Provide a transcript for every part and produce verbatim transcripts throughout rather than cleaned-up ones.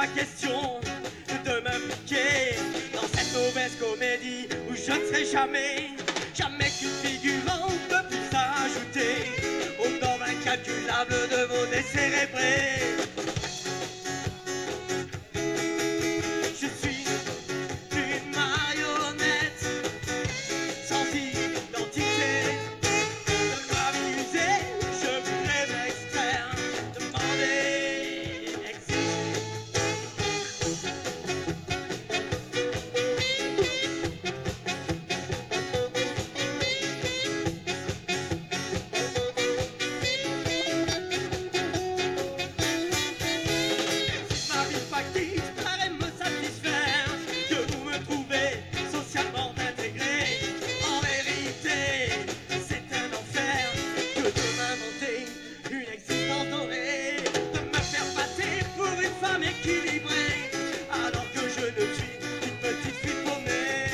pas question de m'impliquer dans cette mauvaise comédie où je ne serai jamais, jamais qu'une figurante de plus à ajouter au nombre incalculable de vos décérébrés. Je suis une marionnette sans identité. De m'amuser, je voudrais m'extraire, demander, exiger. Ma vie factice paraît me satisfaire, que vous me trouvez socialement intégré. En vérité, c'est un enfer que de m'inventer une existence dorée, de me faire passer pour une femme équilibrée, alors que je ne suis qu'une petite fille paumée.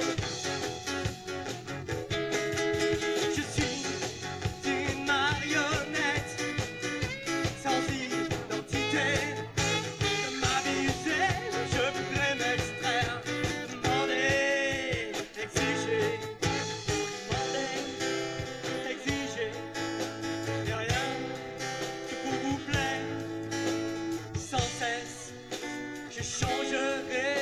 Je suis une marionnette sans identité. De m'abuser, je voudrais m'extraire, demander, exiger, demander, exiger, et rien que pour vous plaire, sans cesse, je changerai.